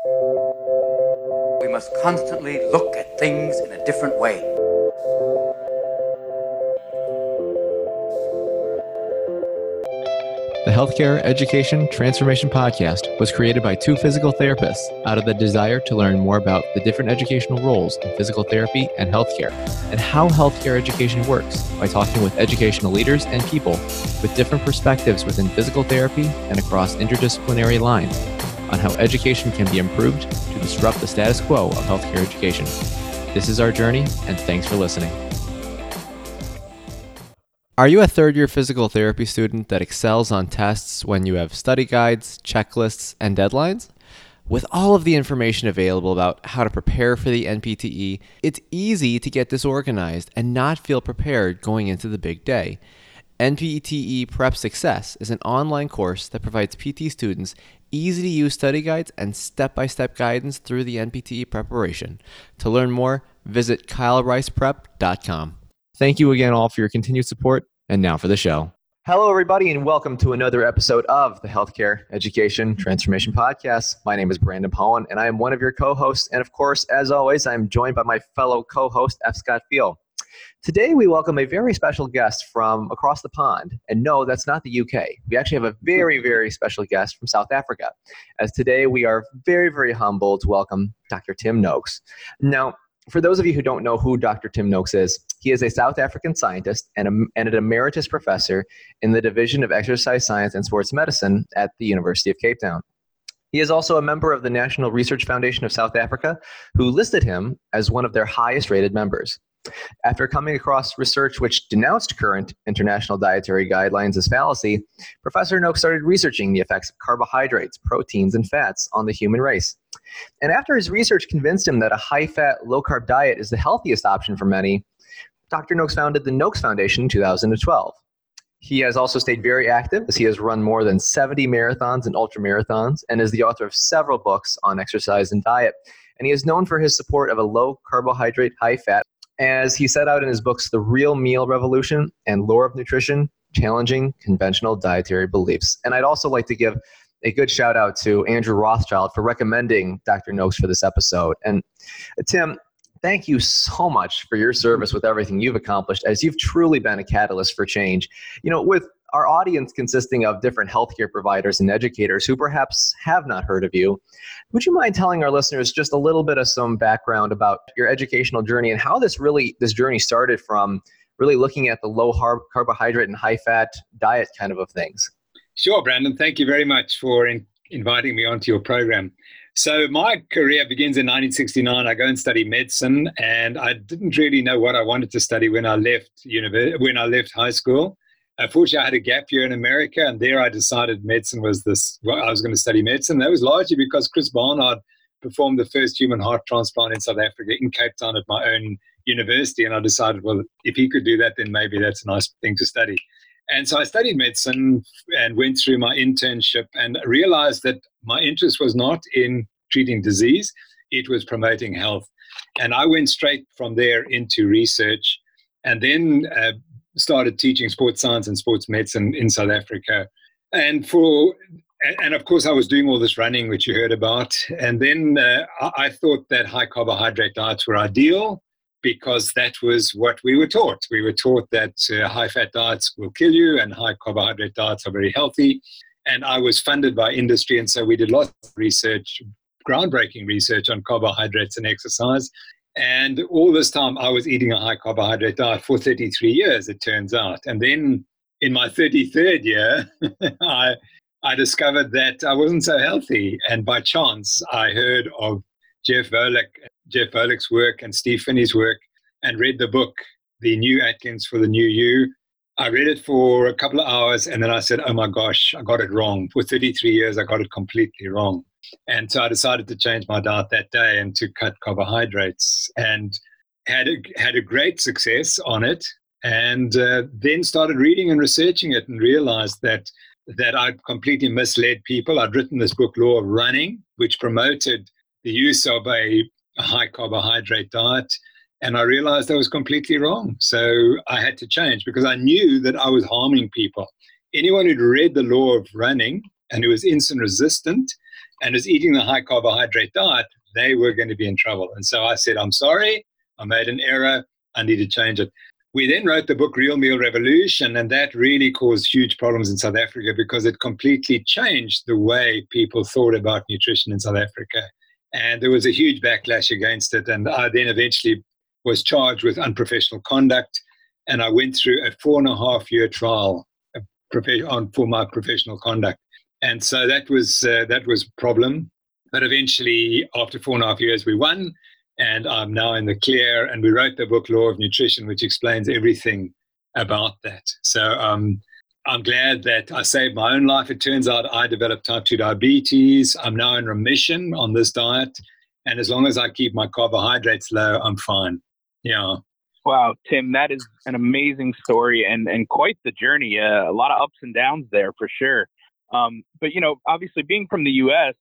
We must constantly look at things in a different way. The Healthcare Education Transformation Podcast was created by two physical therapists out of the desire to learn more about the different educational roles in physical therapy and healthcare, and how healthcare education works by talking with educational leaders and people with different perspectives within physical therapy and across interdisciplinary lines on how education can be improved to disrupt the status quo of healthcare education. This is our journey, and thanks for listening. Are you a third-year physical therapy student that excels on tests when you have study guides, checklists, and deadlines? With all of the information available about how to prepare for the NPTE, it's easy to get disorganized and not feel prepared going into the big day. NPTE Prep Success is an online course that provides PT students easy-to-use study guides and step-by-step guidance through the NPTE preparation. To learn more, visit kylericeprep.com. Thank you again all for your continued support, and now for the show. Hello, everybody, and welcome to another episode of the Healthcare Education Transformation Podcast. My name is Brandon Powen, and I am one of your co-hosts. And of course, as always, I'm joined by my fellow co-host, F. Scott Field. Today, we welcome a very special guest from across the pond. And no, that's not the UK. We actually have a very, very special guest from South Africa. As today, we are very, very humbled to welcome Dr. Tim Noakes. Now, for those of you who don't know who Dr. Tim Noakes is, he is a South African scientist and an emeritus professor in the Division of Exercise Science and Sports Medicine at the University of Cape Town. He is also a member of the National Research Foundation of South Africa, who listed him as one of their highest rated members. After coming across research which denounced current international dietary guidelines as fallacy, Professor Noakes started researching the effects of carbohydrates, proteins, and fats on the human race. And after his research convinced him that a high-fat, low-carb diet is the healthiest option for many, Dr. Noakes founded the Noakes Foundation in 2012. He has also stayed very active, as he has run more than 70 marathons and ultramarathons, and is the author of several books on exercise and diet. And he is known for his support of a low-carbohydrate, high-fat, as he set out in his books The Real Meal Revolution and Lore of Nutrition, Challenging Conventional Dietary Beliefs. And I'd also like to give a good shout out to Andrew Rothschild for recommending Dr. Noakes for this episode. And Tim, thank you so much for your service with everything you've accomplished, as you've truly been a catalyst for change. You know, with our audience consisting of different healthcare providers and educators who perhaps have not heard of you, would you mind telling our listeners just a little bit of some background about your educational journey and how this journey started from really looking at the low carbohydrate and high fat diet kind of things? Sure, Brandon. Thank you very much for inviting me onto your program. So my career begins in 1969. I go and study medicine, and I didn't really know what I wanted to study when I left high school. Fortunately, I had a gap year in America, and there I decided medicine was I was going to study medicine. That was largely because Chris Barnard performed the first human heart transplant in South Africa in Cape Town at my own university, and I decided, well, if he could do that, then maybe that's a nice thing to study. And so I studied medicine and went through my internship and realized that my interest was not in treating disease, it was promoting health. And I went straight from there into research, and then started teaching sports science and sports medicine in South Africa. And of course, I was doing all this running, which you heard about. And then I thought that high carbohydrate diets were ideal because that was what we were taught. We were taught that high-fat diets will kill you and high carbohydrate diets are very healthy. And I was funded by industry, and so we did lots of research, groundbreaking research on carbohydrates and exercise. And all this time, I was eating a high-carbohydrate diet for 33 years, it turns out. And then in my 33rd year, I discovered that I wasn't so healthy. And by chance, I heard of Jeff Volek's work and Steve Finney's work, and read the book, The New Atkins for the New You. I read it for a couple of hours, and then I said, oh my gosh, I got it wrong. For 33 years, I got it completely wrong. And so I decided to change my diet that day and to cut carbohydrates, and had a great success on it. And then started reading and researching it and realized that I'd completely misled people. I'd written this book, Law of Running, which promoted the use of a high carbohydrate diet. And I realized I was completely wrong. So I had to change because I knew that I was harming people. Anyone who'd read The Law of Running and who was insulin resistant and was eating the high carbohydrate diet, they were going to be in trouble. And so I said, I'm sorry, I made an error, I need to change it. We then wrote the book Real Meal Revolution, and that really caused huge problems in South Africa because it completely changed the way people thought about nutrition in South Africa. And there was a huge backlash against it. And I then eventually was charged with unprofessional conduct, and I went through a 4.5-year trial for my professional conduct. And so that was a problem. But eventually, after 4.5 years, we won. And I'm now in the clear, and we wrote the book Law of Nutrition, which explains everything about that. So I'm glad that I saved my own life. It turns out I developed type 2 diabetes. I'm now in remission on this diet. And as long as I keep my carbohydrates low, I'm fine. Yeah. Wow, Tim, that is an amazing story and quite the journey. A lot of ups and downs there for sure. But, obviously being from the U.S.,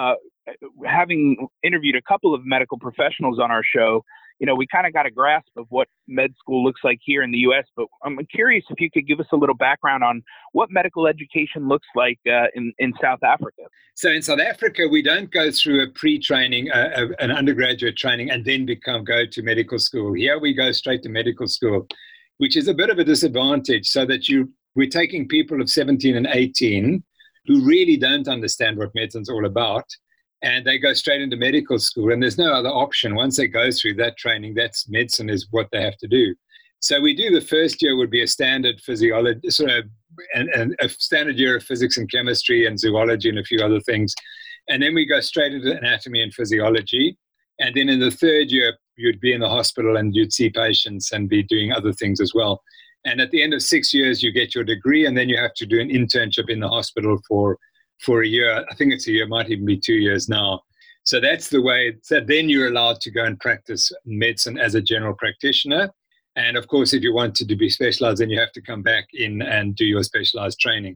having interviewed a couple of medical professionals on our show, we kind of got a grasp of what med school looks like here in the U.S., but I'm curious if you could give us a little background on what medical education looks like in South Africa. So in South Africa, we don't go through a pre-training, an undergraduate training, and then go to medical school. Here we go straight to medical school, which is a bit of a disadvantage, so that we're taking people of 17 and 18 who really don't understand what medicine's all about, and they go straight into medical school, and there's no other option. Once they go through that training, that's medicine is what they have to do. So we do the first year would be a standard physiology, and a standard year of physics and chemistry and zoology and a few other things. And then we go straight into anatomy and physiology. And then in the third year, you'd be in the hospital and you'd see patients and be doing other things as well. And at the end of 6 years, you get your degree, and then you have to do an internship in the hospital for a year. I think it's a year, might even be 2 years now. So that's the way. So then you're allowed to go and practice medicine as a general practitioner. And of course, if you wanted to be specialized, then you have to come back in and do your specialist training.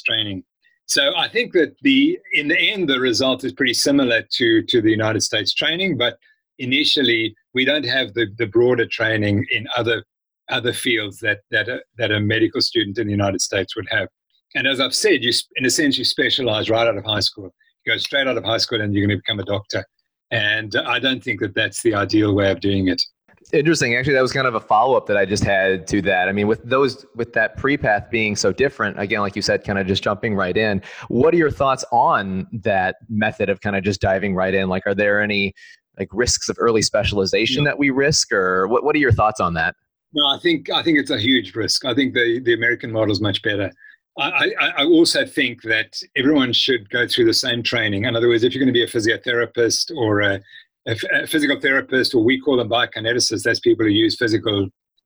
So I think that in the end, the result is pretty similar to the United States training, but initially we don't have the broader training in other fields that a medical student in the United States would have. And as I've said, in a sense, you specialize right out of high school. You go straight out of high school and you're going to become a doctor. And I don't think that that's the ideal way of doing it. Interesting. Actually, that was kind of a follow-up that I just had to that. I mean, with that pre-path being so different, again, like you said, kind of just jumping right in, what are your thoughts on that method of kind of just diving right in? Like, are there any risks of early specialization that we risk, or what are your thoughts on that? No, I think it's a huge risk. I think the American model is much better. I also think that everyone should go through the same training. In other words, if you're going to be a physiotherapist or a physical therapist, or we call them biokineticists, that's people who use physical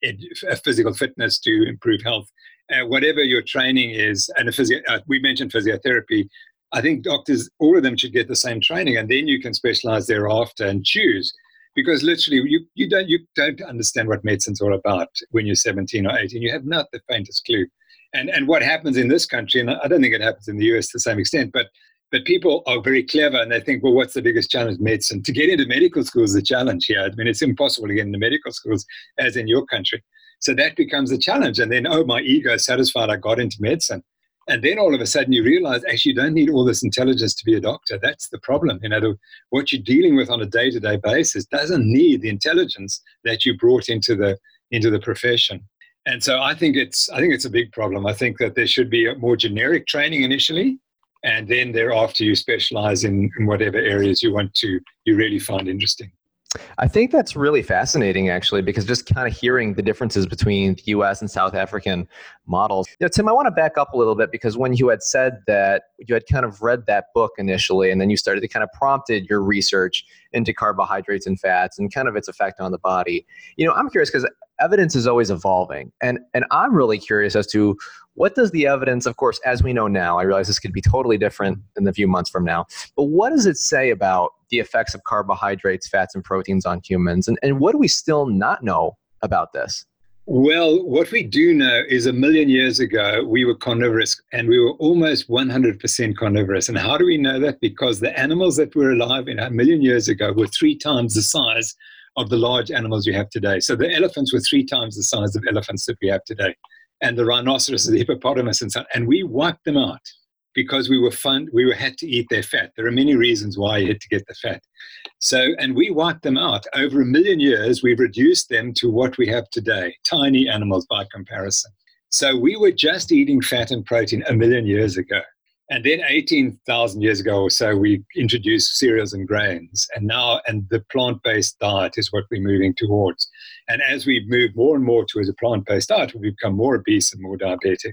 fitness to improve health. Whatever your training is, and we mentioned physiotherapy, I think doctors, all of them should get the same training, and then you can specialize thereafter and choose. Because literally, you don't understand what medicine's all about when you're 17 or 18. You have not the faintest clue. And what happens in this country, and I don't think it happens in the US to the same extent, but people are very clever, and they think, well, what's the biggest challenge? Medicine. To get into medical school is the challenge here. I mean, it's impossible to get into medical schools as in your country. So that becomes a challenge. And then, my ego is satisfied, I got into medicine. And then all of a sudden you realize, actually, you don't need all this intelligence to be a doctor. That's the problem. What you're dealing with on a day-to-day basis doesn't need the intelligence that you brought into the profession. And so I think it's a big problem. I think that there should be a more generic training initially, and then thereafter you specialize in whatever areas you really find interesting. I think that's really fascinating, actually, because just kind of hearing the differences between the U.S. and South African models. Tim, I want to back up a little bit, because when you had said that you had kind of read that book initially, and then you started to kind of prompted your research into carbohydrates and fats and kind of its effect on the body. I'm curious, because evidence is always evolving. And I'm really curious as to what does the evidence, of course, as we know now, I realize this could be totally different in a few months from now, but what does it say about the effects of carbohydrates, fats, and proteins on humans? And what do we still not know about this? Well, what we do know is 1 million years ago, we were carnivorous, and we were almost 100% carnivorous. And how do we know that? Because the animals that were alive 1 million years ago were 3 times the size of the large animals you have today. So the elephants were 3 times the size of elephants that we have today. And the rhinoceros, the hippopotamus, and so on. And we wiped them out. because we had to eat their fat. There are many reasons why you had to get the fat. So, and we wiped them out. Over 1 million years, we've reduced them to what we have today, tiny animals by comparison. So we were just eating fat and protein 1 million years ago. And then 18,000 years ago or so, we introduced cereals and grains. And the plant-based diet is what we're moving towards. And as we move more and more towards a plant-based diet, we become more obese and more diabetic.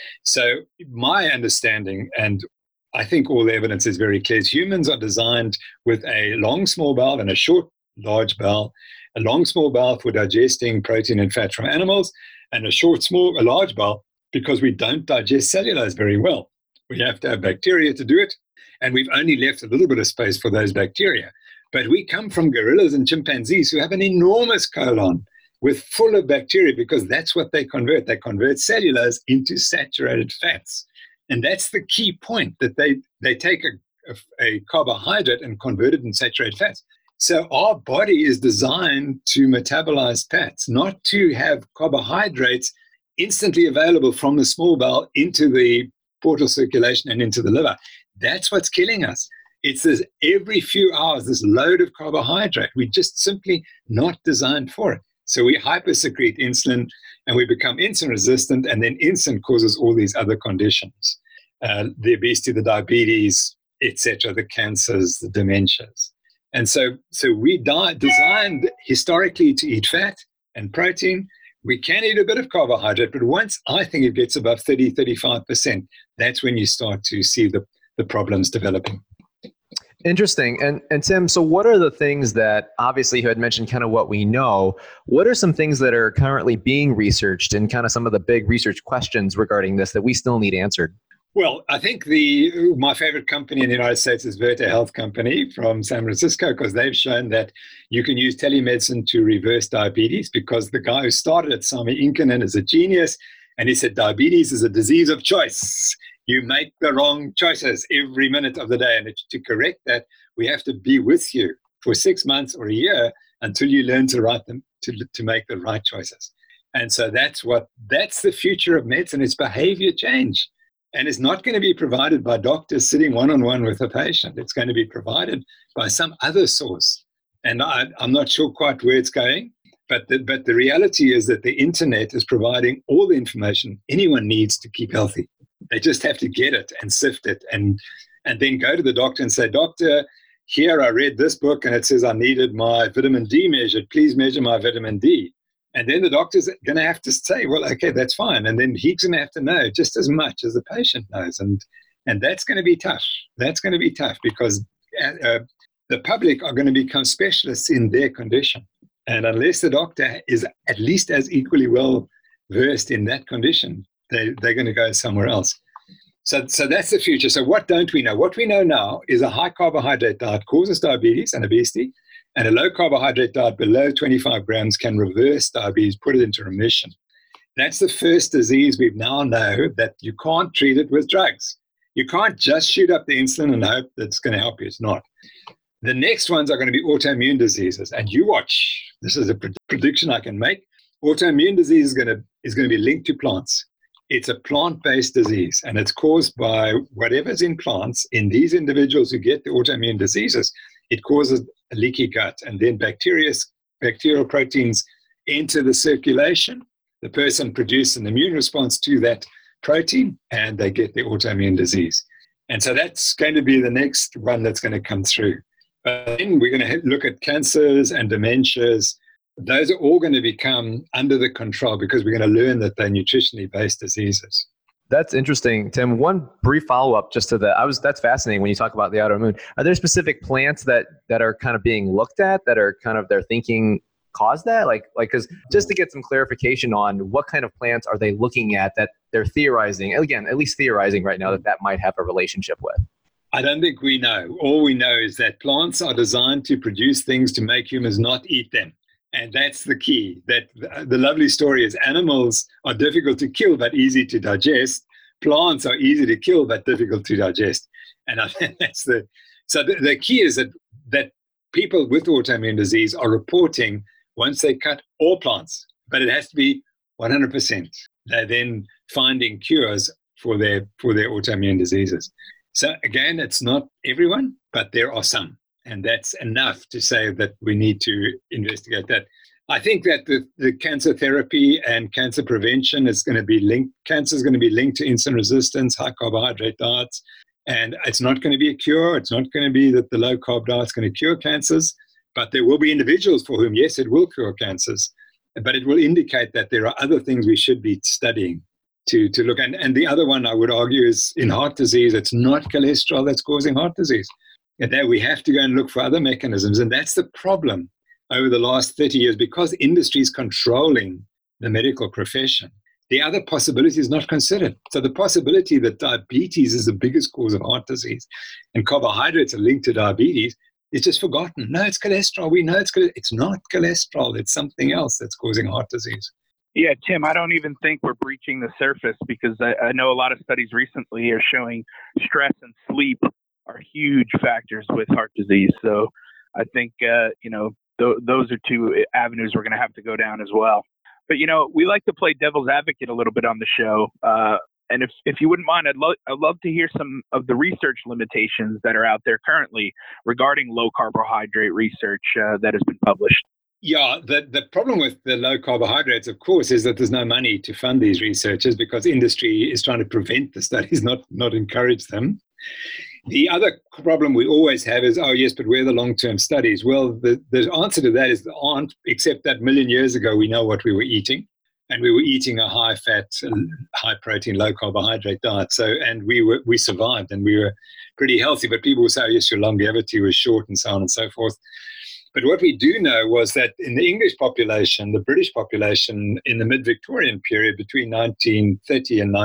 So my understanding, and I think all the evidence is very clear, is humans are designed with a long, small bowel and a short, large bowel. A long, small bowel for digesting protein and fat from animals, and a large bowel because we don't digest cellulose very well. We have to have bacteria to do it, and we've only left a little bit of space for those bacteria. But we come from gorillas and chimpanzees who have an enormous colon full of bacteria because that's what they convert. They convert cellulose into saturated fats. And that's the key point, that they take a carbohydrate and convert it into saturated fats. So our body is designed to metabolize fats, not to have carbohydrates instantly available from the small bowel into the portal circulation and into the liver. That's what's killing us. It's this every few hours, this load of carbohydrate. We're just simply not designed for it. So we hypersecrete insulin and we become insulin resistant, and then insulin causes all these other conditions, the obesity, the diabetes, etc., the cancers, the dementias. And so we designed historically to eat fat and protein. We can eat a bit of carbohydrate, but once I think it gets above 30, 35%, that's when you start to see the problems developing. Interesting. And Tim, so what are the things that, obviously you had mentioned kind of what we know, what are some things that are currently being researched and kind of some of the big research questions regarding this that we still need answered? Well, I think my favorite company in the United States is Virta Health Company from San Francisco, because they've shown that you can use telemedicine to reverse diabetes, because the guy who started it, Sami Inkinen, is a genius. And he said, diabetes is a disease of choice. You make the wrong choices every minute of the day. And to correct that, we have to be with you for 6 months or a year until you learn to make the right choices. And so that's the future of medicine. It's behavior change. And it's not going to be provided by doctors sitting one-on-one with a patient. It's going to be provided by some other source. And I'm not sure quite where it's going, but the reality is that the internet is providing all the information anyone needs to keep healthy. They just have to get it and sift it and then go to the doctor and say, doctor, here I read this book and it says I needed my vitamin D measured. Please measure my vitamin D. And then the doctor's going to have to say, well, okay, that's fine. And then he's going to have to know just as much as the patient knows. And that's going to be tough. That's going to be tough because the public are going to become specialists in their condition. And unless the doctor is at least as equally well versed in that condition, they're going to go somewhere else. So that's the future. So what don't we know? What we know now is a high carbohydrate diet causes diabetes and obesity. And a low carbohydrate diet below 25 grams can reverse diabetes, put it into remission. That's the first disease we now know that you can't treat it with drugs. You can't just shoot up the insulin and hope that it's going to help you. It's not. The next ones are going to be autoimmune diseases. And you watch. This is a prediction I can make. Autoimmune disease is going to be linked to plants. It's a plant-based disease, and it's caused by whatever's in plants. In these individuals who get the autoimmune diseases, it causes a leaky gut, and then bacterial proteins enter the circulation. The person produces an immune response to that protein, and they get the autoimmune disease. And so that's going to be the next one that's going to come through. But then we're going to look at cancers and dementias. Those are all going to become under the control because we're going to learn that they're nutritionally based diseases. That's interesting, Tim. One brief follow-up just to that's fascinating when you talk about the autoimmune. Are there specific plants that are kind of being looked at that are kind of they're thinking cause that? Like, because just to get some clarification on what kind of plants are they looking at that they're theorizing, again, at least theorizing right now that might have a relationship with? I don't think we know. All we know is that plants are designed to produce things to make humans not eat them. And that's the key. That the lovely story is animals are difficult to kill but easy to digest. Plants are easy to kill but difficult to digest. And I think that's the key is that people with autoimmune disease are reporting once they cut all plants, but it has to be 100%. They're then finding cures for their autoimmune diseases. So again, it's not everyone, but there are some. And that's enough to say that we need to investigate that. I think that the cancer therapy and cancer prevention is going to be linked. Cancer is going to be linked to insulin resistance, high carbohydrate diets, and it's not going to be a cure. It's not going to be that the low carb diet is going to cure cancers, but there will be individuals for whom, yes, it will cure cancers, but it will indicate that there are other things we should be studying to look at. And the other one I would argue is in heart disease, it's not cholesterol that's causing heart disease. And there we have to go and look for other mechanisms. And that's the problem over the last 30 years, because industry is controlling the medical profession. The other possibility is not considered. So the possibility that diabetes is the biggest cause of heart disease and carbohydrates are linked to diabetes is just forgotten. No, it's cholesterol. We know it's not cholesterol. It's something else that's causing heart disease. Yeah, Tim, I don't even think we're breaching the surface, because I know a lot of studies recently are showing stress and sleep are huge factors with heart disease. So I think, those are two avenues we're going to have to go down as well. But, we like to play devil's advocate a little bit on the show. And if you wouldn't mind, I'd love to hear some of the research limitations that are out there currently regarding low carbohydrate research that has been published. Yeah, the problem with the low carbohydrates, of course, is that there's no money to fund these researchers because industry is trying to prevent the studies, not encourage them. The other problem we always have is, oh, yes, but where are the long-term studies? Well, the answer to that is there aren't, except that 1 million years ago, we know what we were eating. And we were eating a high-fat, high-protein, low-carbohydrate diet. So, and we survived and we were pretty healthy. But people will say, oh, yes, your longevity was short and so on and so forth. But what we do know was that in the English population, the British population in the mid-Victorian period between 1830 and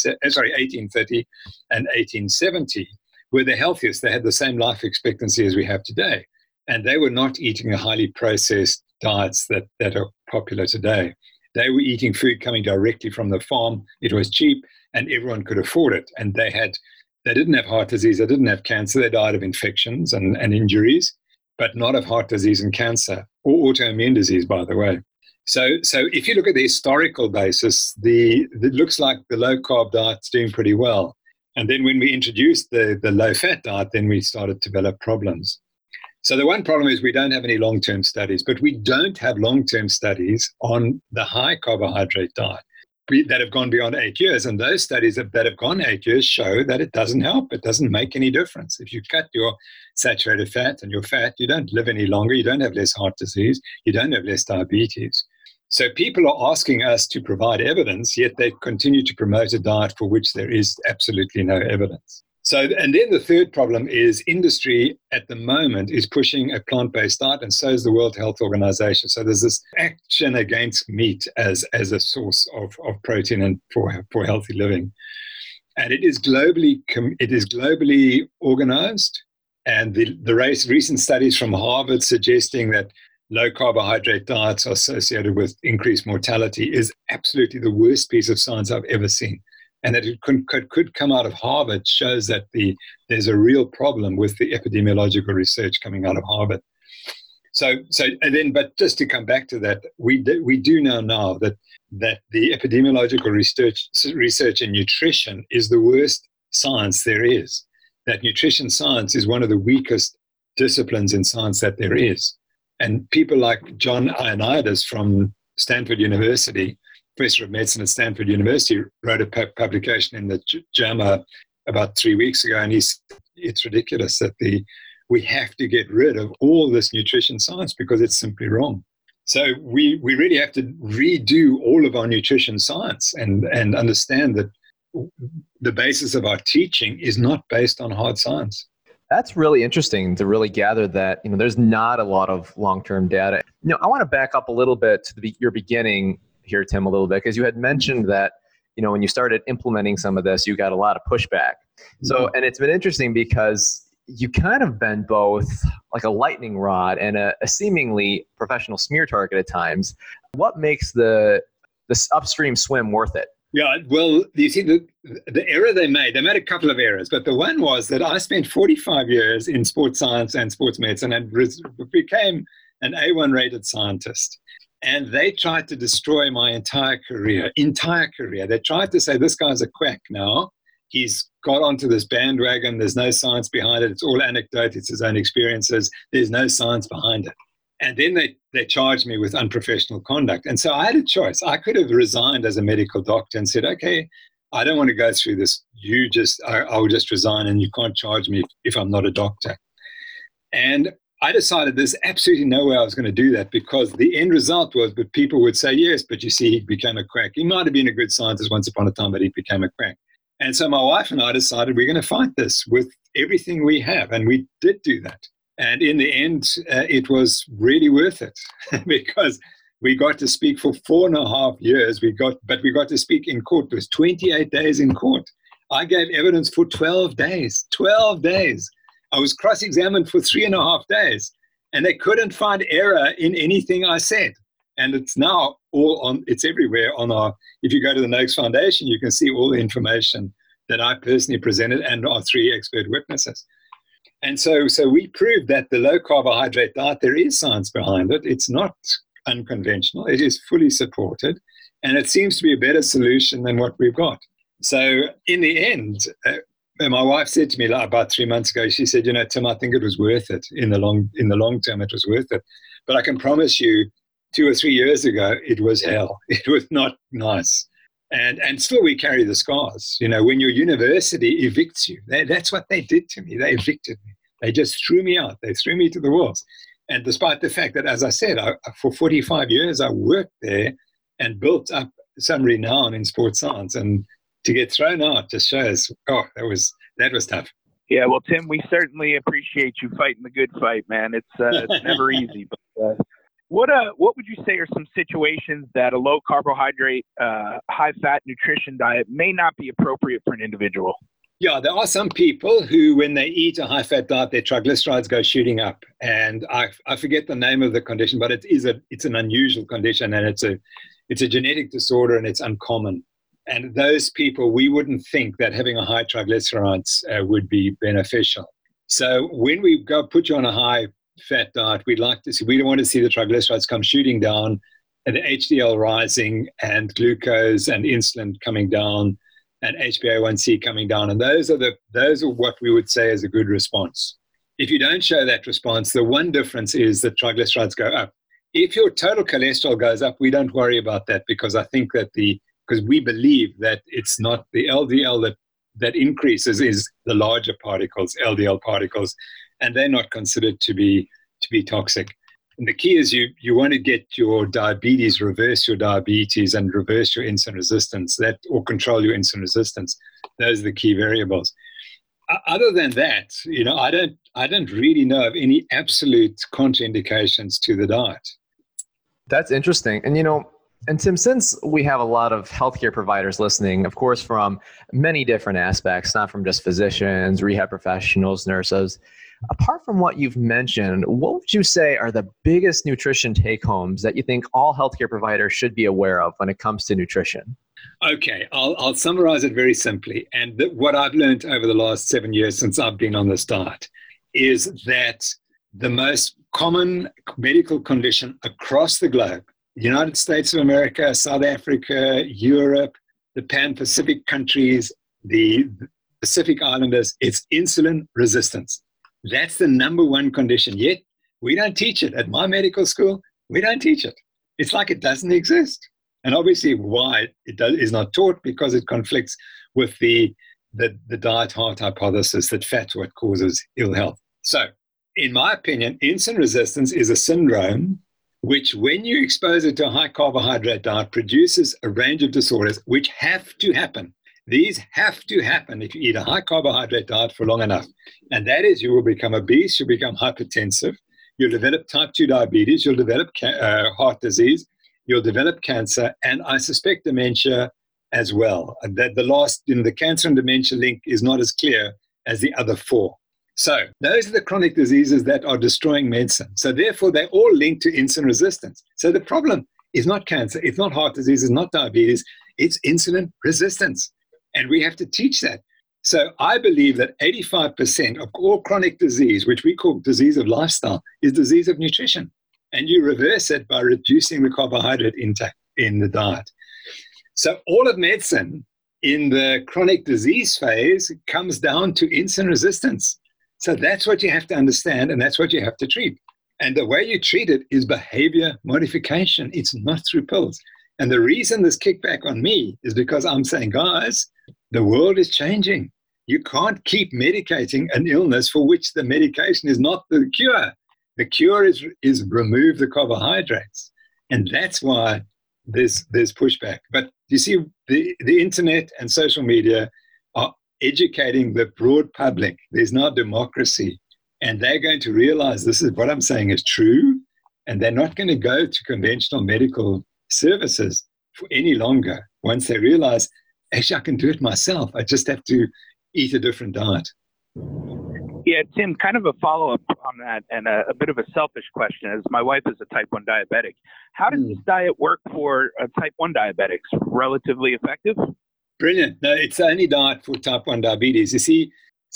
1870 were the healthiest. They had the same life expectancy as we have today. And they were not eating the highly processed diets that are popular today. They were eating food coming directly from the farm. It was cheap and everyone could afford it. And they didn't have heart disease. They didn't have cancer. They died of infections and injuries, but not of heart disease and cancer or autoimmune disease, by the way. So if you look at the historical basis, it looks like the low carb diet's doing pretty well. And then when we introduced the low-fat diet, then we started to develop problems. So the one problem is we don't have any long-term studies, but we don't have long-term studies on the high-carbohydrate diet that have gone beyond 8 years. And those studies that have gone 8 years show that it doesn't help. It doesn't make any difference. If you cut your saturated fat and your fat, you don't live any longer. You don't have less heart disease. You don't have less diabetes. So people are asking us to provide evidence, yet they continue to promote a diet for which there is absolutely no evidence. So, and then the third problem is industry at the moment is pushing a plant-based diet, and so is the World Health Organization. So there's this action against meat as a source of protein and for healthy living. And it is globally organized. And the recent studies from Harvard suggesting that low carbohydrate diets are associated with increased mortality is absolutely the worst piece of science I've ever seen. And that it could come out of Harvard shows that there's a real problem with the epidemiological research coming out of Harvard. But just to come back to that, we do know now that the epidemiological research in nutrition is the worst science there is. That nutrition science is one of the weakest disciplines in science that there is. And people like John Ioannidis from Stanford University, professor of medicine at Stanford University, wrote a publication in the JAMA about 3 weeks ago, and it's ridiculous that we have to get rid of all this nutrition science because it's simply wrong. So we really have to redo all of our nutrition science and understand that the basis of our teaching is not based on hard science. That's really interesting to really gather that, there's not a lot of long-term data. I want to back up a little bit to your beginning here, Tim, a little bit, because you had mentioned that, when you started implementing some of this, you got a lot of pushback. So, and it's been interesting because you kind of been both like a lightning rod and a seemingly professional smear target at times. What makes this upstream swim worth it? Yeah, well, you see, the error they made a couple of errors, but the one was that I spent 45 years in sports science and sports medicine and became an A1 rated scientist. And they tried to destroy my entire career. They tried to say, this guy's a quack now. He's got onto this bandwagon. There's no science behind it. It's all anecdote. It's his own experiences. There's no science behind it. And then they charged me with unprofessional conduct. And so I had a choice. I could have resigned as a medical doctor and said, okay, I don't want to go through this. I'll just resign, and you can't charge me if I'm not a doctor. And I decided there's absolutely no way I was going to do that, because the end result was, but people would say, yes, but you see, he became a quack. He might have been a good scientist once upon a time, but he became a quack. And so my wife and I decided we're going to fight this with everything we have. And we did do that. And in the end, it was really worth it because we got to speak for 4.5 years. But we got to speak in court. It was 28 days in court. I gave evidence for 12 days. 12 days. I was cross-examined for 3.5 days, and they couldn't find error in anything I said. And it's now it's everywhere if you go to the Noakes Foundation, you can see all the information that I personally presented and our 3 expert witnesses. And so we proved that the low carbohydrate diet, there is science behind it. It's not unconventional. It is fully supported, and it seems to be a better solution than what we've got. So in the end, my wife said to me about 3 months ago, she said, Tim, I think it was worth it. In the long term, it was worth it. But I can promise you, 2 or 3 years ago, it was hell. It was not nice. And still we carry the scars. When your university evicts you, that's what they did to me. They evicted me. They just threw me out. They threw me to the wolves. And despite the fact that, as I said, for 45 years, I worked there and built up some renown in sports science. And to get thrown out just shows, that was tough. Yeah, well, Tim, we certainly appreciate you fighting the good fight, man. It's never easy. But what would you say are some situations that a low carbohydrate, high fat nutrition diet may not be appropriate for an individual? Yeah, there are some people who, when they eat a high fat diet, their triglycerides go shooting up. And I forget the name of the condition, but it's an unusual condition, and it's a genetic disorder, and it's uncommon. And those people, we wouldn't think that having a high triglycerides would be beneficial. So when we go put you on a high fat diet, we don't want to see the triglycerides come shooting down, and the HDL rising, and glucose and insulin coming down, and HbA1c coming down. And those are what we would say is a good response. If you don't show that response, the one difference is that triglycerides go up. If your total cholesterol goes up, we don't worry about that, because I think that because we believe that it's not the LDL that increases, is the larger particles, LDL particles, and they're not considered to be toxic. And the key is you want to get your diabetes, reverse your diabetes, and reverse your insulin resistance, or control your insulin resistance. Those are the key variables. Other than that, I don't really know of any absolute contraindications to the diet. That's interesting. And Tim, since we have a lot of healthcare providers listening, of course, from many different aspects, not from just physicians, rehab professionals, nurses, apart from what you've mentioned, what would you say are the biggest nutrition take-homes that you think all healthcare providers should be aware of when it comes to nutrition? Okay, I'll summarize it very simply. And what I've learned over the last 7 years since I've been on this diet is that the most common medical condition across the globe, United States of America, South Africa, Europe, the Pan-Pacific countries, the Pacific Islanders, it's insulin resistance. That's the number one condition. Yet we don't teach it. At my medical school, we don't teach it. It's like it doesn't exist. And obviously why is not taught, because it conflicts with the diet heart hypothesis that fat's what causes ill health. So in my opinion, insulin resistance is a syndrome which, when you expose it to a high carbohydrate diet, produces a range of disorders which have to happen. These have to happen if you eat a high carbohydrate diet for long enough. And that is, you will become obese, you'll become hypertensive, you'll develop type 2 diabetes, you'll develop heart disease, you'll develop cancer, and I suspect dementia as well. That the cancer and dementia link is not as clear as the other 4. So those are the chronic diseases that are destroying medicine. So therefore, they all link to insulin resistance. So the problem is not cancer, it's not heart disease, it's not diabetes, it's insulin resistance. And we have to teach that. So I believe that 85% of all chronic disease, which we call disease of lifestyle, is disease of nutrition. and you reverse it by reducing the carbohydrate intake in the diet. So all of medicine in the chronic disease phase comes down to insulin resistance. So that's what you have to understand, and that's what you have to treat. And the way you treat it is behavior modification. It's not through pills. And the reason this kickback on me is because I'm saying, guys, the world is changing. You can't keep medicating an illness for which the medication is not the cure. The cure is remove the carbohydrates. And that's why there's pushback. But you see, the internet and social media are educating the broad public. There's no democracy. And they're going to realize this is what I'm saying is true. And they're not going to go to conventional medical services for any longer once they realize, actually, I can do it myself. I just have to eat a different diet. Yeah, Tim, kind of a follow-up on that and a bit of a selfish question, as my wife is a type 1 diabetic. How does this diet work for type 1 diabetics? Relatively effective? Brilliant. No, it's the only diet for type 1 diabetes. You see,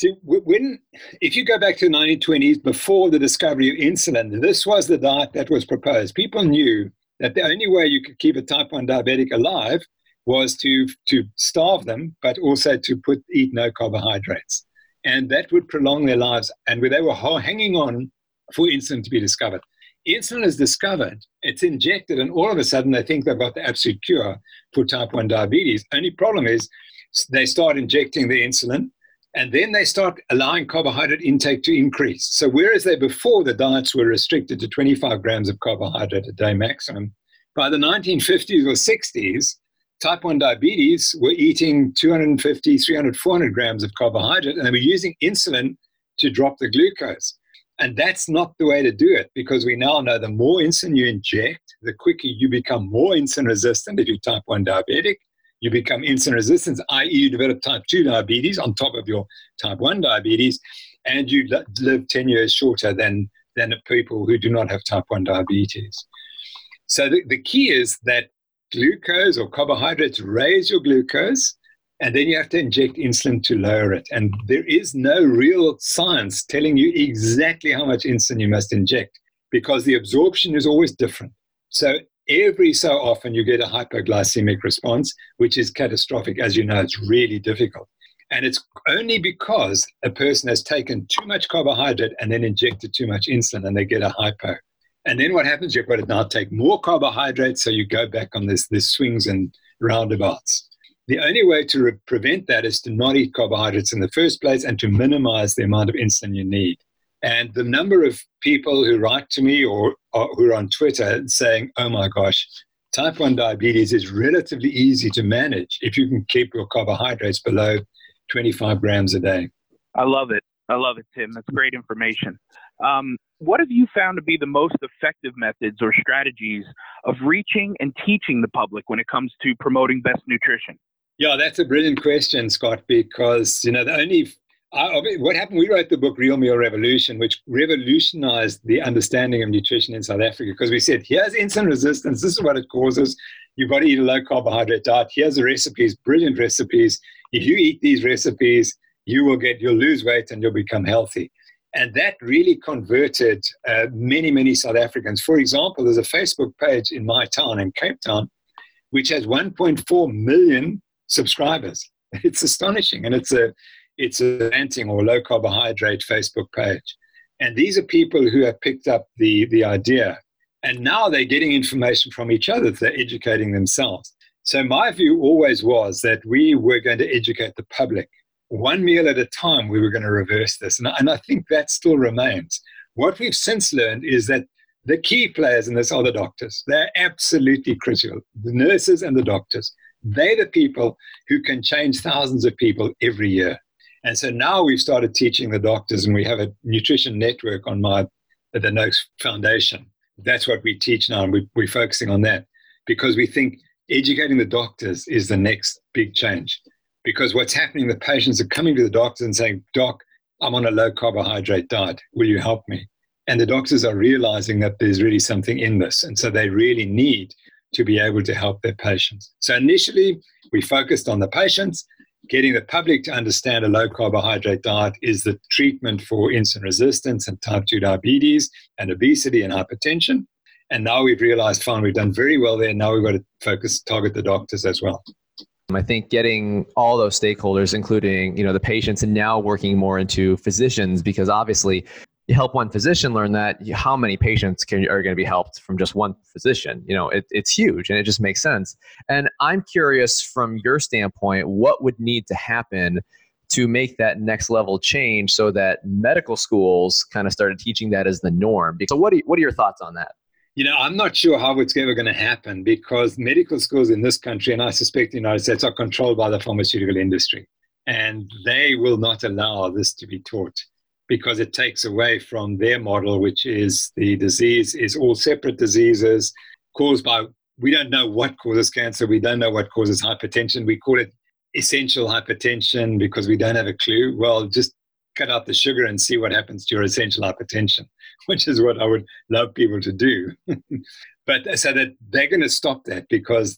if you go back to the 1920s, before the discovery of insulin, this was the diet that was proposed. People knew that the only way you could keep a type 1 diabetic alive was to starve them, but also to eat no carbohydrates. And that would prolong their lives. And they were hanging on for insulin to be discovered. Insulin is discovered, it's injected, and all of a sudden they think they've got the absolute cure for type 1 diabetes. Only problem is they start injecting the insulin, and then they start allowing carbohydrate intake to increase. So whereas before the diets were restricted to 25 grams of carbohydrate a day maximum, by the 1950s or 60s, type 1 diabetes were eating 250, 300, 400 grams of carbohydrate, and they were using insulin to drop the glucose. And that's not the way to do it, because we now know the more insulin you inject, the quicker you become more insulin resistant. If you're type 1 diabetic, you become insulin resistant, i.e. you develop type 2 diabetes on top of your type 1 diabetes, and you live 10 years shorter than the people who do not have type 1 diabetes. So the key is that glucose or carbohydrates raise your glucose, and then you have to inject insulin to lower it. And there is no real science telling you exactly how much insulin you must inject, because the absorption is always different. So every so often you get a hypoglycemic response, which is catastrophic. As you know, it's really difficult. And it's only because a person has taken too much carbohydrate and then injected too much insulin, and they get a hypo. And then what happens, you've got to now take more carbohydrates, so you go back on this swings and roundabouts. The only way to prevent that is to not eat carbohydrates in the first place and to minimize the amount of insulin you need. And the number of people who write to me or who are on Twitter saying, oh my gosh, type 1 diabetes is relatively easy to manage if you can keep your carbohydrates below 25 grams a day. I love it. I love it, Tim. That's great information. What have you found to be the most effective methods or strategies of reaching and teaching the public when it comes to promoting best nutrition? Yeah, that's a brilliant question, Scott, because, what happened, we wrote the book Real Meal Revolution, which revolutionized the understanding of nutrition in South Africa, because we said, here's insulin resistance, this is what it causes, you've got to eat a low carbohydrate diet, here's the recipes, brilliant recipes, if you eat these recipes, you'll lose weight and you'll become healthy. And that really converted many, many South Africans. For example, there's a Facebook page in my town, in Cape Town, which has 1.4 million subscribers. It's astonishing. And it's a ranting or low carbohydrate Facebook page. And these are people who have picked up the idea. And now they're getting information from each other. They're educating themselves. So my view always was that we were going to educate the public. One meal at a time, we were going to reverse this. And I think that still remains. What we've since learned is that the key players in this are the doctors. They're absolutely critical. The nurses and the doctors. They're the people who can change thousands of people every year. And so now we've started teaching the doctors, and we have a nutrition network on the Noakes Foundation. That's what we teach now, and we're focusing on that because we think educating the doctors is the next big change. Because what's happening, the patients are coming to the doctor and saying, Doc, I'm on a low carbohydrate diet. Will you help me? And the doctors are realizing that there's really something in this. And so they really need to be able to help their patients. So initially, we focused on the patients. Getting the public to understand a low carbohydrate diet is the treatment for insulin resistance and type 2 diabetes and obesity and hypertension. And now we've realized, fine, we've done very well there. Now we've got to target the doctors as well. I think getting all those stakeholders, including, the patients, and now working more into physicians, because obviously you help one physician learn that, how many patients are going to be helped from just one physician? It's huge, and it just makes sense. And I'm curious, from your standpoint, what would need to happen to make that next level change so that medical schools kind of started teaching that as the norm? So what are your thoughts on that? I'm not sure how it's ever going to happen, because medical schools in this country, and I suspect the United States, are controlled by the pharmaceutical industry. And they will not allow this to be taught, because it takes away from their model, which is the disease is all separate diseases caused by, we don't know what causes cancer. We don't know what causes hypertension. We call it essential hypertension because we don't have a clue. Well, just cut out the sugar and see what happens to your essential hypertension, which is what I would love people to do. But so that they're going to stop that, because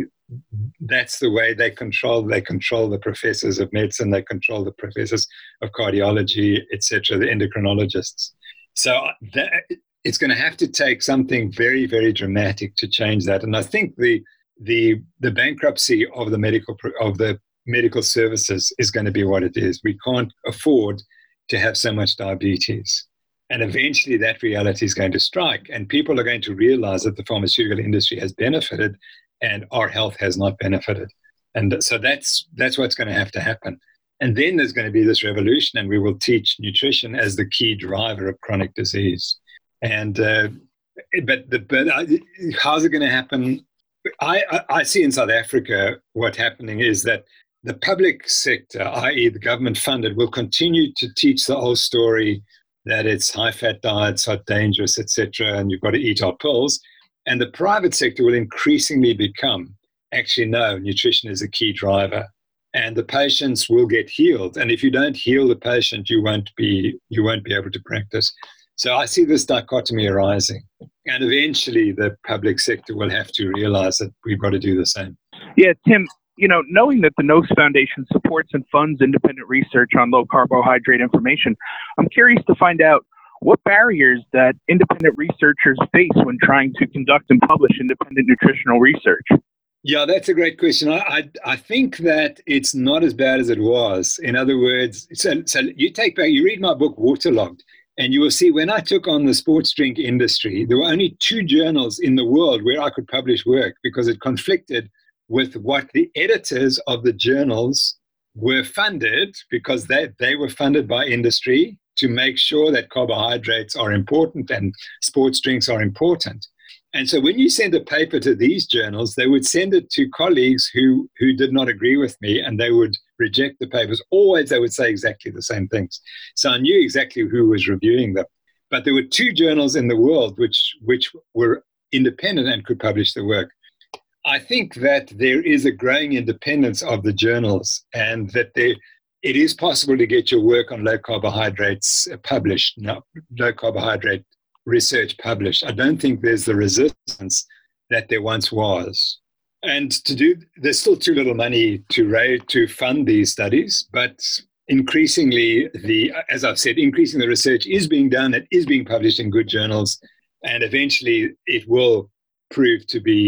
that's the way they control the professors of medicine, they control the professors of cardiology, etc., the endocrinologists. So it's going to have to take something very, very dramatic to change that. And I think the bankruptcy of the medical services is going to be what it is. We can't afford to have so much diabetes. And eventually that reality is going to strike, and people are going to realize that the pharmaceutical industry has benefited and our health has not benefited. And so that's what's going to have to happen. And then there's going to be this revolution, and we will teach nutrition as the key driver of chronic disease. And but how's it going to happen? I see in South Africa what's happening is that the public sector, i.e. the government funded, will continue to teach the whole story that it's high-fat diets are dangerous, etc., and you've got to eat our pills. And the private sector will increasingly become, actually, no, nutrition is a key driver. And the patients will get healed. And if you don't heal the patient, you won't be able to practice. So I see this dichotomy arising. And eventually the public sector will have to realize that we've got to do the same. Yeah, Tim, knowing that the NOS Foundation supports and funds independent research on low carbohydrate information, I'm curious to find out what barriers that independent researchers face when trying to conduct and publish independent nutritional research. Yeah, that's a great question. I think that it's not as bad as it was. In other words, so you read my book, Waterlogged, and you will see when I took on the sports drink industry, there were only 2 journals in the world where I could publish work, because it conflicted with what the editors of the journals were funded, because they were funded by industry to make sure that carbohydrates are important and sports drinks are important. And so when you send a paper to these journals, they would send it to colleagues who did not agree with me, and they would reject the papers. Always they would say exactly the same things. So I knew exactly who was reviewing them. But there were 2 journals in the world which were independent and could publish the work. I think that there is a growing independence of the journals, and that it is possible to get your work on low carbohydrates published, low carbohydrate research published. I don't think there's the resistance that there once was. And there's still too little money to fund these studies, but increasingly as I've said, increasing the research is being done, it is being published in good journals, and eventually it'll prove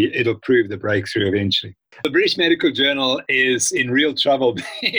the breakthrough eventually. The British Medical Journal is in real trouble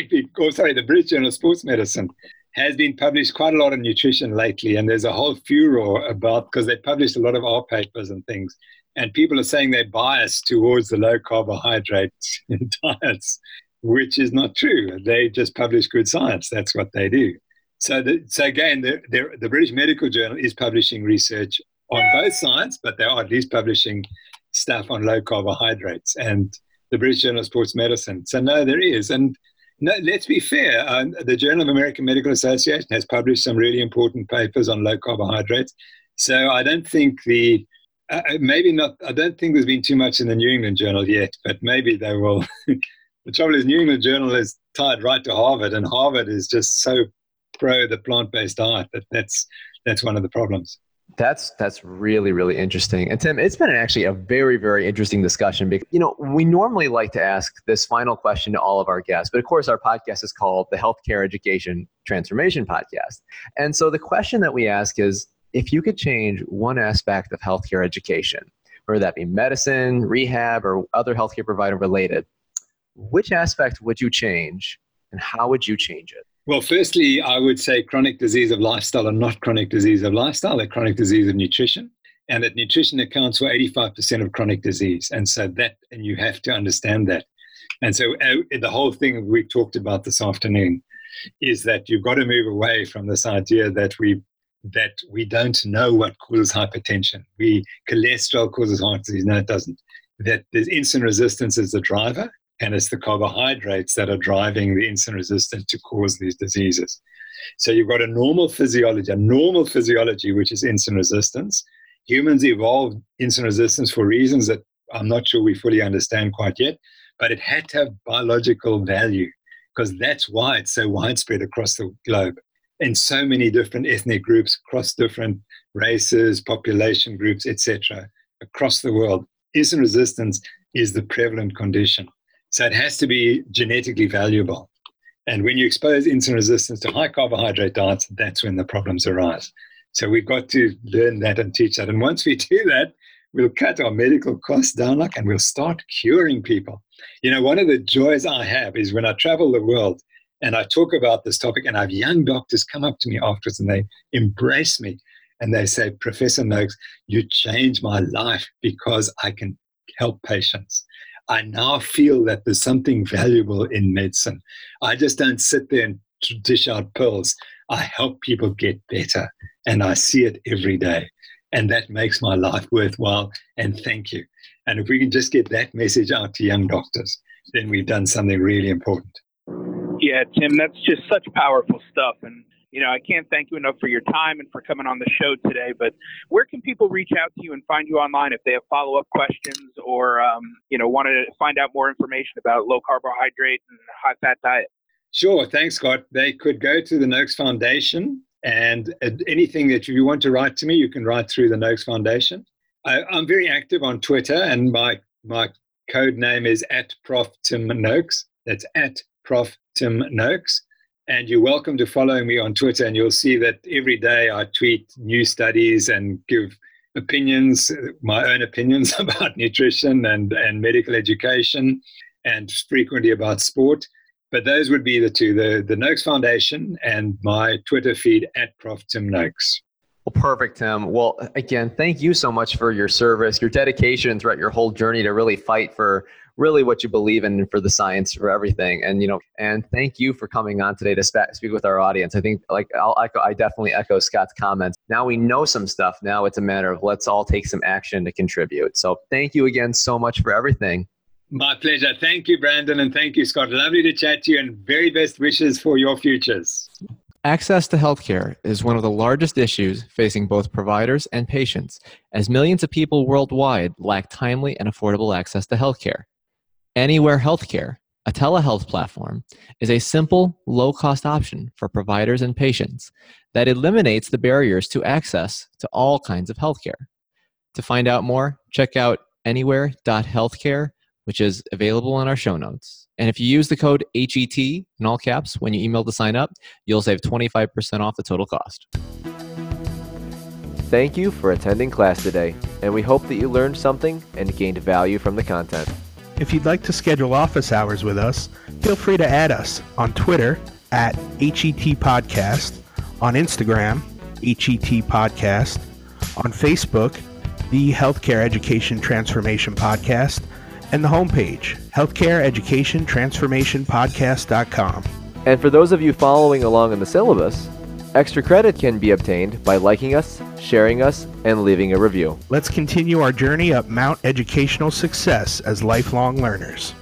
the British Journal of Sports Medicine has been published quite a lot on nutrition lately, and there's a whole furor because they published a lot of our papers and things, and people are saying they're biased towards the low carbohydrate diets, which is not true. They just publish good science. That's what they do. So again, the British Medical Journal is publishing research on both sides, but they are at least publishing stuff on low carbohydrates, and the British Journal of Sports Medicine. So no, there is. And no, let's be fair. The Journal of American Medical Association has published some really important papers on low carbohydrates. So I don't think I don't think there's been too much in the New England Journal yet, but maybe they will. The trouble is, New England Journal is tied right to Harvard, and Harvard is just so pro the plant-based diet that's one of the problems. That's really, really interesting. And Tim, it's been actually a very, very interesting discussion because, we normally like to ask this final question to all of our guests, but of course our podcast is called the Healthcare Education Transformation Podcast. And so the question that we ask is, if you could change one aspect of healthcare education, whether that be medicine, rehab, or other healthcare provider related, which aspect would you change and how would you change it? Well, firstly, I would say chronic disease of lifestyle and not chronic disease of lifestyle, they're chronic disease of nutrition. And that nutrition accounts for 85% of chronic disease. And so and you have to understand that. And so the whole thing we talked about this afternoon is that you've got to move away from this idea that we don't know what causes hypertension. Cholesterol causes heart disease. No, it doesn't. That there's insulin resistance as the driver, and it's the carbohydrates that are driving the insulin resistance to cause these diseases. So you've got a normal physiology, which is insulin resistance. Humans evolved insulin resistance for reasons that I'm not sure we fully understand quite yet, but it had to have biological value because that's why it's so widespread across the globe in so many different ethnic groups, across different races, population groups, etc., across the world. Insulin resistance is the prevalent condition. So it has to be genetically valuable. And when you expose insulin resistance to high carbohydrate diets, that's when the problems arise. So we've got to learn that and teach that. And once we do that, we'll cut our medical costs down and we'll start curing people. You know, one of the joys I have is when I travel the world and I talk about this topic and I have young doctors come up to me afterwards and they embrace me and they say, Professor Noakes, you changed my life because I can help patients. I now feel that there's something valuable in medicine. I just don't sit there and dish out pills. I help people get better, and I see it every day. And that makes my life worthwhile, and thank you. And if we can just get that message out to young doctors, then we've done something really important. Yeah, Tim, that's just such powerful stuff. And, you know, I can't thank you enough for your time and for coming on the show today. But where can people reach out to you and find you online if they have follow-up questions or, want to find out more information about low carbohydrate and high-fat diet? Sure. Thanks, Scott. They could go to the Noakes Foundation, and anything that you want to write to me, you can write through the Noakes Foundation. I'm very active on Twitter, and my code name is @ProfTimNoakes. That's @ProfTimNoakes. And you're welcome to follow me on Twitter, and you'll see that every day I tweet new studies and give opinions, my own opinions about nutrition and medical education, and frequently about sport. But those would be the two, the Noakes Foundation and my Twitter feed @ProfTimNoakes. Well, perfect, Tim. Well, again, thank you so much for your service, your dedication throughout your whole journey to really fight for really what you believe in and for the science, for everything. And, and thank you for coming on today to speak with our audience. I think I definitely echo Scott's comments. Now we know some stuff. Now it's a matter of let's all take some action to contribute. So thank you again so much for everything. My pleasure. Thank you, Brandon, and thank you, Scott. Lovely to chat to you, and very best wishes for your futures. Access to healthcare is one of the largest issues facing both providers and patients, as millions of people worldwide lack timely and affordable access to healthcare. Anywhere Healthcare, a telehealth platform, is a simple, low-cost option for providers and patients that eliminates the barriers to access to all kinds of healthcare. To find out more, check out anywhere.healthcare, which is available in our show notes. And if you use the code HET in all caps when you email to sign up, you'll save 25% off the total cost. Thank you for attending class today, and we hope that you learned something and gained value from the content. If you'd like to schedule office hours with us, feel free to add us on Twitter @HET Podcast, on Instagram, HET Podcast, on Facebook, the Healthcare Education Transformation Podcast, and the homepage, healthcareeducationtransformationpodcast.com. And for those of you following along in the syllabus, extra credit can be obtained by liking us, sharing us, and leaving a review. Let's continue our journey up Mount Educational Success as lifelong learners.